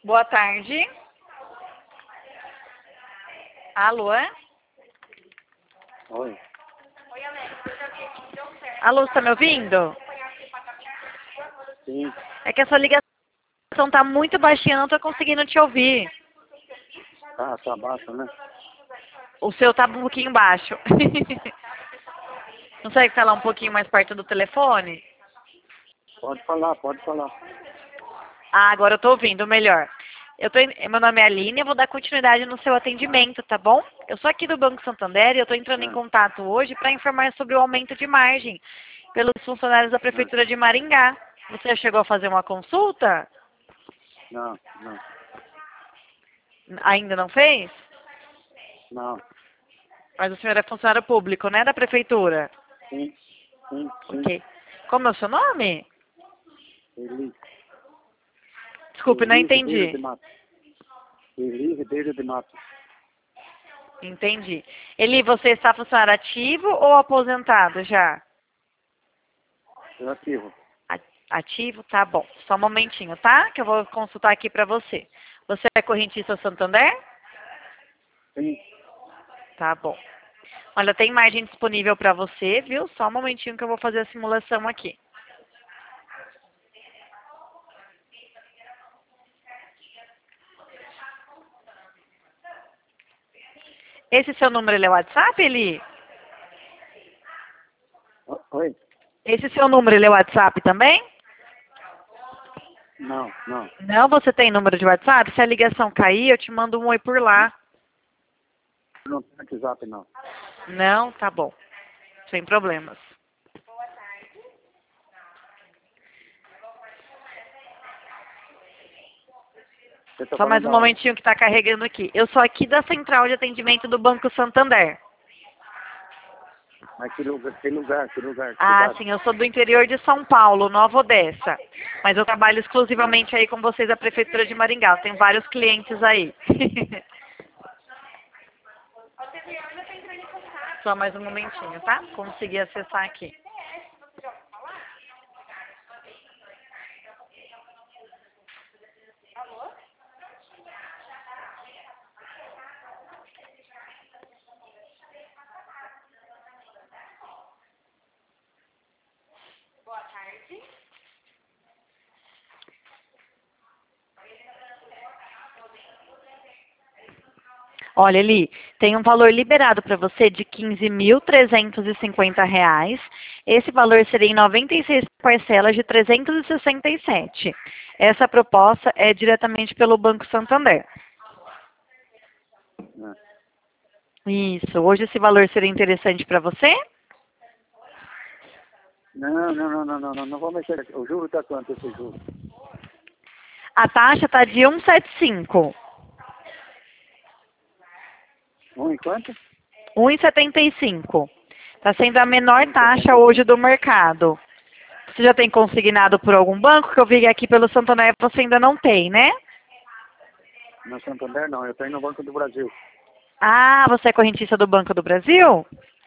Boa tarde. Alô, é? Oi. Alô, você tá me ouvindo? Sim. É que essa ligação tá muito baixinha, eu não tô conseguindo te ouvir. Tá baixo, né? O seu tá um pouquinho baixo. Consegue falar um pouquinho mais perto do telefone? Pode falar, pode falar. Ah, agora eu tô ouvindo melhor. Meu nome é Aline, eu vou dar continuidade no seu atendimento, tá bom? Eu sou aqui do Banco Santander e eu tô entrando em Ah, contato hoje para informar sobre o aumento de margem pelos funcionários da ah, Prefeitura de Maringá. Você já chegou a fazer uma consulta? não. Ainda não fez? Não. Mas o senhor é funcionário público, né, da Prefeitura? Sim. Ok. Como é o seu nome? Eli. Desculpe, não Eli Ribeiro de entendi. Matos. Eli Ribeiro de Matos. Entendi. Eli, você está funcionário ativo ou aposentado já? Relativo. Ativo? Tá bom. Só um momentinho, tá? Que eu vou consultar aqui para você. Você é correntista Santander? Sim. Tá bom. Olha, tem margem disponível para você, viu? Só um momentinho que eu vou fazer a simulação aqui. Esse seu número, ele é WhatsApp, Eli? Oi? Esse seu número, ele é WhatsApp também? Não. Não, você tem número de WhatsApp? Se a ligação cair, eu te mando um oi por lá. Não tem WhatsApp, não. Não? Tá bom. Sem problemas. Você tá Só mais falando um da onde? momentinho que está carregando aqui. Eu sou aqui da central de atendimento do Banco Santander. Mas que lugar, que Ah, cidade? sim, eu sou do interior de São Paulo, Nova Odessa. Mas eu trabalho exclusivamente aí com vocês da Prefeitura de Maringá. Eu tenho vários clientes aí. Só mais um momentinho, tá? Consegui acessar aqui. Olha, Eli, tem um valor liberado para você de R$ 15.350. Esse valor seria em 96 parcelas de 367. Essa proposta é diretamente pelo Banco Santander. Ah. Isso. Hoje esse valor seria interessante para você? Não vou mexer aqui. O juro tá quanto esse juro? A taxa está de 1,75. Um e quanto? 1,75. Está sendo a menor Um e taxa setenta e hoje cinco. do mercado. Você já tem consignado por algum banco? Que eu vi aqui pelo Santander você ainda não tem, né? No Santander não, eu tenho no Banco do Brasil. Ah, você é correntista do Banco do Brasil?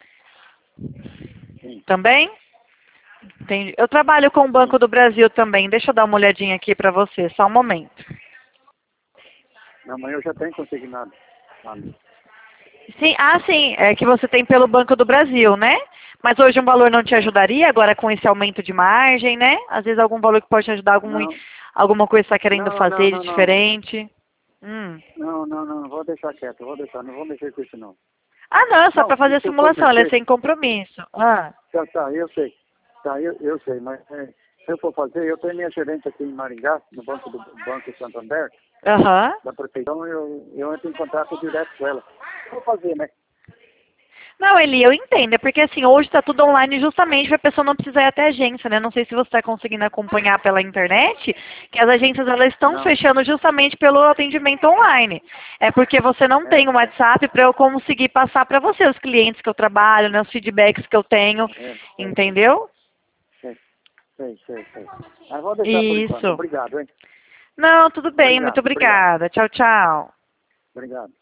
Sim. Também? Entendi. Eu trabalho com o Banco do Brasil também. Deixa eu dar uma olhadinha aqui para você, só um momento. Não, mas eu já tenho consignado. Sim, sim, é que você tem pelo Banco do Brasil, né? Mas hoje um valor não te ajudaria agora com esse aumento de margem, né? Às vezes algum valor que pode te ajudar, Não, alguma coisa que você está querendo não, fazer de não, não. diferente. Não, vou deixar quieto, não vou mexer com isso não. Ah, não, é só Não, para fazer e a se eu for simulação, ela é mexer, sem compromisso. Ah, eu sei. Eu sei, mas se eu for fazer, eu tenho minha gerente aqui em Maringá, no Banco Santander, aham. da prefeitura, eu entro em contato direto com ela. Vou fazer, né? Não, Eli, eu entendo, é porque assim, hoje está tudo online justamente para a pessoa não precisar ir até a agência, né? Não sei se você está conseguindo acompanhar pela internet, que as agências elas estão Não, fechando justamente pelo atendimento online. É porque você não tem o é, WhatsApp para eu conseguir passar para você os clientes que eu trabalho, né, os feedbacks que eu tenho, é, é, entendeu? sei, sei. Mas vou deixar por enquanto. Isso. Obrigado, hein? Não, tudo bem, muito Obrigado. obrigada. Tchau, tchau. Obrigado.